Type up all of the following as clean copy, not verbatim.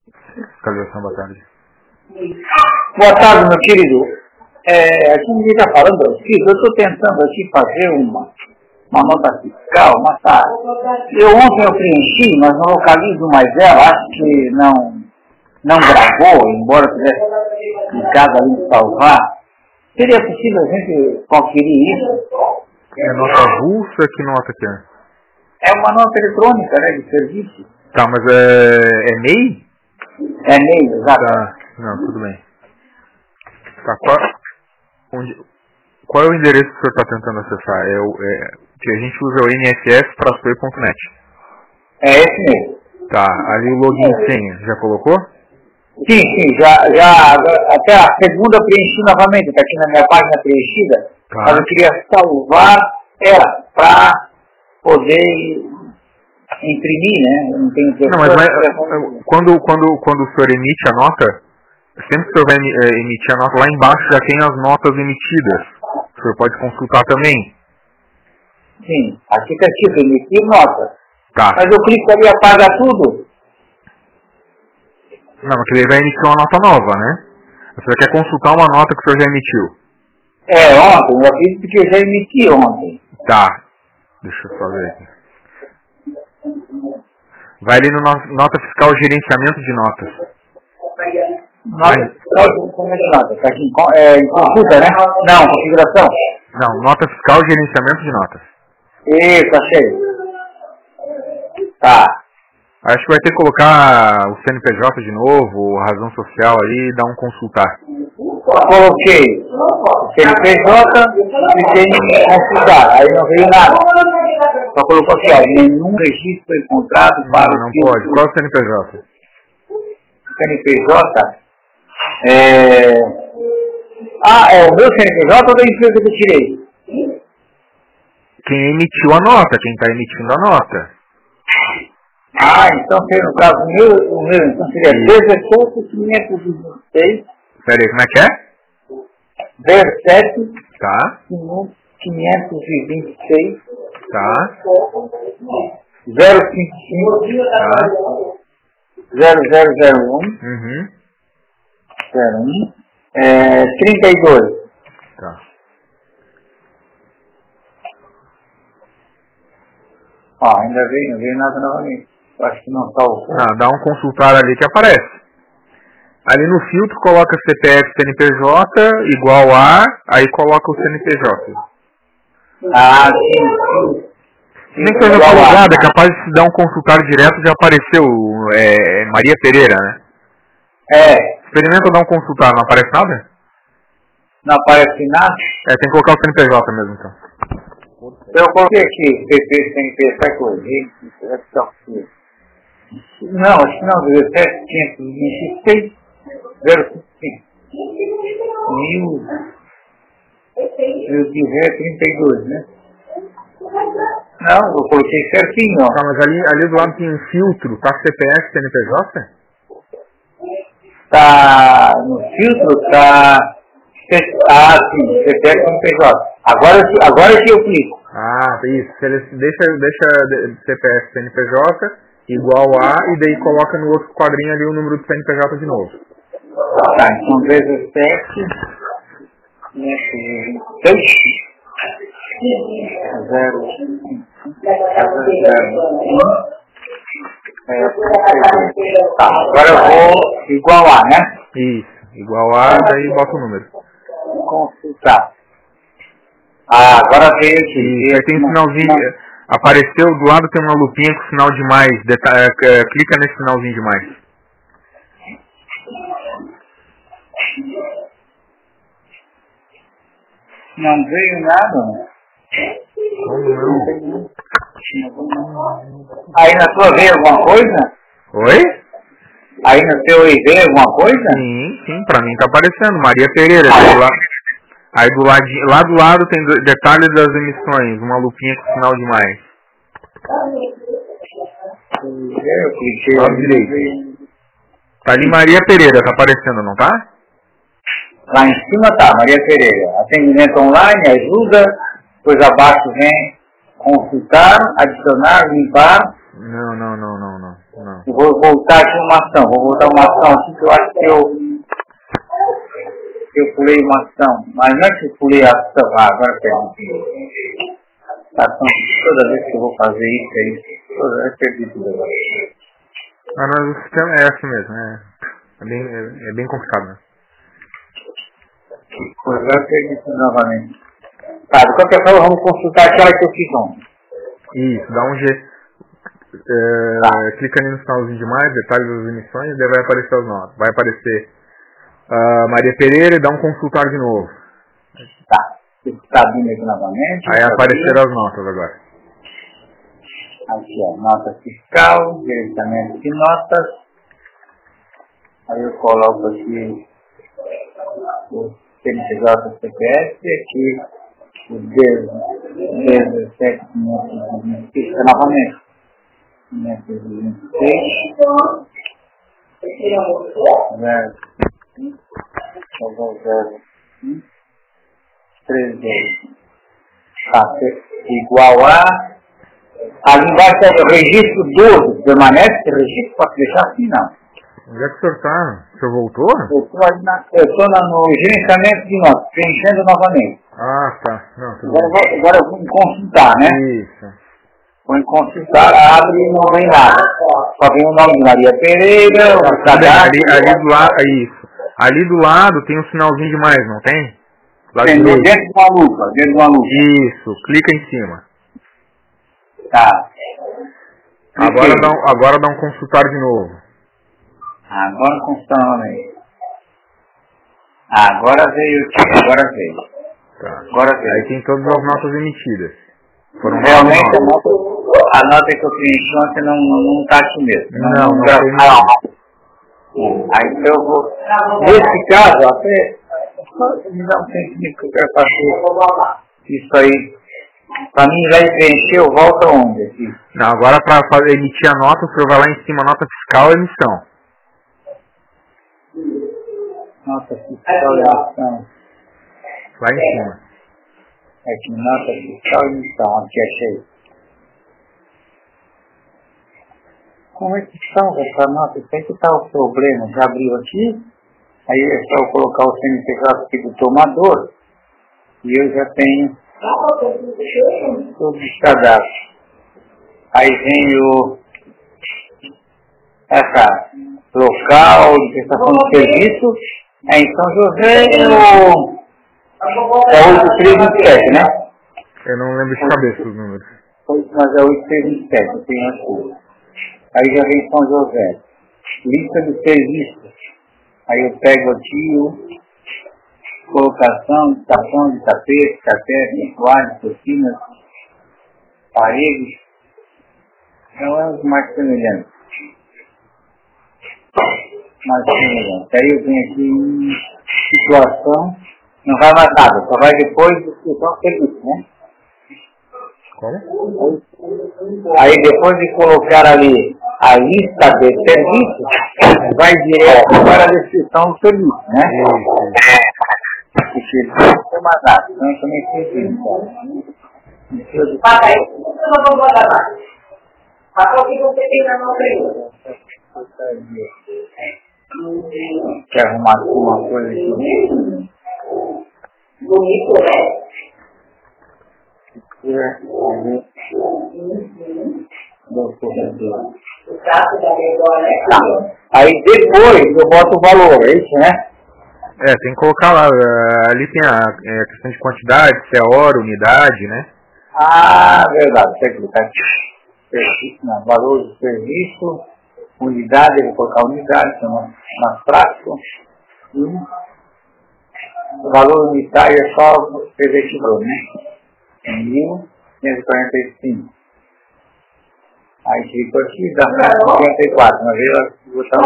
Fiscalização, boa tarde. Boa tarde, meu querido. Aqui ninguém está falando, eu estou tentando aqui fazer uma nota fiscal, mas tá. Ontem eu preenchi, mas não localizo mais ela, acho que não gravou, embora tivesse clicado ali em salvar. Seria possível a gente conferir isso? É nota avulsa? Que nota que é? É uma nota eletrônica, né, de serviço. Tá, mas é MEI? É MEI, exato. Tá, não, tudo bem. Tá, qual é o endereço que o senhor está tentando acessar? Que a gente usa o nss.net. É esse mesmo. Tá, ali o login e senha, já colocou? Sim, já, até a segunda eu preenchi novamente, está aqui na minha página preenchida, Tá. mas eu queria salvar ela para poder imprimir, né? Eu não tenho Não, mas quando o senhor emite a nota, sempre que o senhor vai emitir a nota, lá embaixo já tem as notas emitidas. O senhor pode consultar também. Sim, aqui está escrito emitir nota. Tá. Mas eu clico ali e apaga tudo. Não, mas ele vai emitir uma nota nova, né? O senhor quer consultar uma nota que o senhor já emitiu. Ontem, eu acredito que eu já emiti ontem. Tá. Deixa eu só ver aqui. Vai ali no nota fiscal gerenciamento de notas. Nota fiscal, como é que nota? Está aqui em consulta, né? Não, configuração. Não, nota fiscal gerenciamento de notas. Isso, achei. Tá. Acho que vai ter que colocar o CNPJ de novo, a razão social ali e dar um consultar. Coloquei CNPJ e tem consultar. Aí não veio nada. Só colocou aqui, ó, nenhum registro encontrado para Não pode. Qual é o CNPJ? CNPJ é o meu CNPJ ou da empresa que eu tirei? Quem emitiu a nota, quem está emitindo a nota. Então seria no caso o meu então seria 17.526. Peraí, como é que é? 17 Tá. 526 Tá. 055 Tá. 0001 Uhum. 32. Tá. Ainda não veio nada novamente. Eu acho que não salvou. Dá um consultar ali que aparece. Ali no filtro coloca CPF CNPJ igual a, aí coloca o CNPJ. Sim. Nem que seja colocado, é capaz de se dar um consultar direto, já apareceu Maria Pereira, né? Experimenta dar um consultar, não aparece nada? Não aparece nada? Tem que colocar o CNPJ mesmo, então. Eu coloquei aqui, PP, CNP, sai correr, não, acho que não, 17, 526, 055. Eu tiver 32, né? Não, eu coloquei certinho, ó. Tá, mas ali do lado tem um filtro, tá CPF, CNPJ? Tá no filtro, tá... sim, CPF CNPJ. Agora que eu clico. Isso. Deixa CPF CNPJ igual a e daí coloca no outro quadrinho ali o número do CNPJ de novo. Tá, então 17 agora eu vou igualar, né? Isso, igual a, daí bota o número. Consultar. Agora veio aqui. Aí tem um sinalzinho, apareceu do lado, tem uma lupinha com sinal de mais, clica nesse sinalzinho de mais. Não veio nada. Como não? Aí na sua veio alguma coisa? Oi? Aí no seu veio alguma coisa? Sim, pra mim tá aparecendo, Maria Pereira. Aí lá do lado tem detalhes das emissões, uma lupinha com sinal de mais. Eu cliquei. Lado direito. Tá ali Maria Pereira, tá aparecendo, não tá? Lá em cima tá, Maria Pereira. Atendimento online, ajuda, depois abaixo vem consultar, adicionar, limpar. Não. Não. Eu vou voltar aqui uma ação. Vou voltar uma ação aqui que eu acho que eu pulei uma ação. Mas não é que eu pulei a ação. Ah, agora perdi. Toda vez que eu vou fazer isso, é isso. Toda vez que eu perdi tudo agora. Ah, mas o sistema é assim mesmo, é bem complicado, né? Agora eu perdi tudo novamente. Tá, de qualquer forma, vamos consultar aquela que eu fiz ontem. Isso, dá um G. Clica ali no sinalzinho de mais, detalhes das emissões, e daí vai aparecer as notas. Vai aparecer Maria Pereira e dá um consultar de novo. Tá, está abrindo aqui novamente. Aí apareceram as notas agora. Aqui, ó, nota fiscal, gerenciamento de notas. Aí eu coloco aqui o CNPJ CPF e aqui o 17.526 novamente. 526 tá, igual ali embaixo é o registro 12, permanece esse registro, pode deixar assim não. Onde é que o senhor está? O senhor voltou? Eu estou no gerenciamento de notas, preenchendo novamente. Ah, tá. Não, tudo bem. Agora eu vou em consultar, né? Isso. Vou em consultar, abre e não vem nada. Só vem o nome de Maria Pereira, o cadastro. Ali do lado, isso. Ali do lado tem um sinalzinho de mais, não tem? Tem, dentro de uma lupa, Isso, clica em cima. Tá. Agora dá um consultar de novo. Agora consultar novamente. Agora veio. Tá. Agora veio. Aí tem todas as notas emitidas. Foram realmente a nota que eu preenchi ontem não está aqui mesmo. Não Aí eu vou. Nesse caso, até. Me dá um tempinho que eu quero fazer isso aí. Para mim já preencher, eu volto aonde aqui? Não, agora para emitir a nota, o senhor vai lá em cima, nota fiscal e emissão. Nota fiscal e emissão. Lá em cima. Aqui, nota fiscal e emissão. Aqui, achei. Como é que estão essa nota? Isso aí que está o problema. Já abriu aqui. Aí é só eu colocar o CNPJ aqui do tomador. E eu já tenho todos os cadastros. Aí vem essa local de prestação de serviço. Em São José é 8327, né? Eu não lembro de cabeça os números. Mas é 8327, eu tenho aqui. Aí já vem São José. Lista de serviços. Aí eu pego aqui colocação, estação de tapete, carpete, toalhas, cortinas, paredes. Então é os mais semelhantes. Aí eu venho aqui em situação, não vai mais nada, só vai depois de descrição de serviço, né? Como? Aí depois de colocar ali a lista de serviços, vai direto para a descrição do serviço, né? Porque não tem mais nada, então eu também fiz isso. Papai, eu não vou botar mais. Papai, o que você tem na mão aí? Quer arrumar alguma coisa aqui? Bonito, né? Aí depois eu boto o valor, é isso, né? Tem que colocar lá, ali tem a questão de quantidade, se é hora, unidade, né? Ah, verdade, tem que colocar aqui. Valor do serviço, unidade, eu vou colocar unidade, que é mais prático. O valor unitário é só escrever esse valor, né? 1.545. Aí clicou aqui, dá 54, mas eu vou botar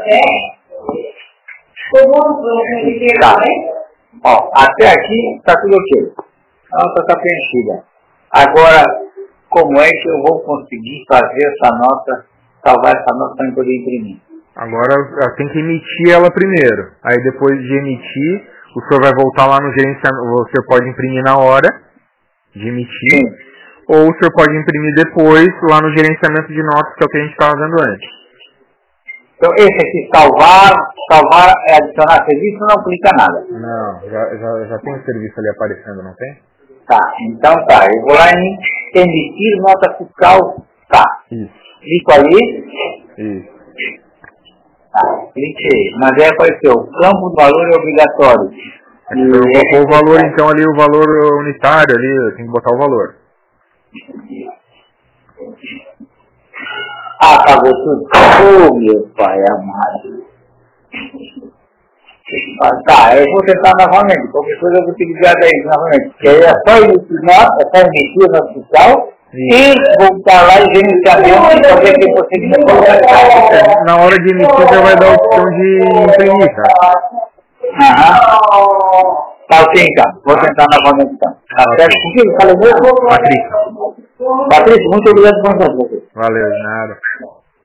tá. Ó, até aqui está tudo ok. A nota está preenchida. Agora, como é que eu vou conseguir fazer essa nota, salvar essa nota para eu poder imprimir? Agora tem que emitir ela primeiro. Aí depois de emitir, o senhor vai voltar lá no gerenciamento. Você pode imprimir na hora de emitir. Sim. Ou o senhor pode imprimir depois lá no gerenciamento de notas, que é o que a gente estava vendo antes. Então esse aqui, salvar é adicionar serviço, não clica nada. Não, já tem o serviço ali aparecendo, não tem? Tá, então tá. Eu vou lá em emitir nota fiscal, tá. Isso. Clico ali. Isso. Tá, cliquei. Mas aí apareceu, campo do valor é obrigatório. Botou o valor, então ali o valor unitário ali, tem que botar o valor. Ah, pagou tudo. Oh, meu pai amado. Tá, eu vou tentar novamente. Qualquer coisa eu vou te ligar daí novamente. Porque aí é só emitir nota fiscal e voltar lá e gerenciar mesmo e fazer aquele procedimento. Na hora de emitir já vai dar a opção de imprimir, tá? Aham. Tá ok, então. Vou tentar novamente, então. Até contigo, falei mesmo? Patrícia. Patrícia, muito obrigado por você. Valeu, de nada.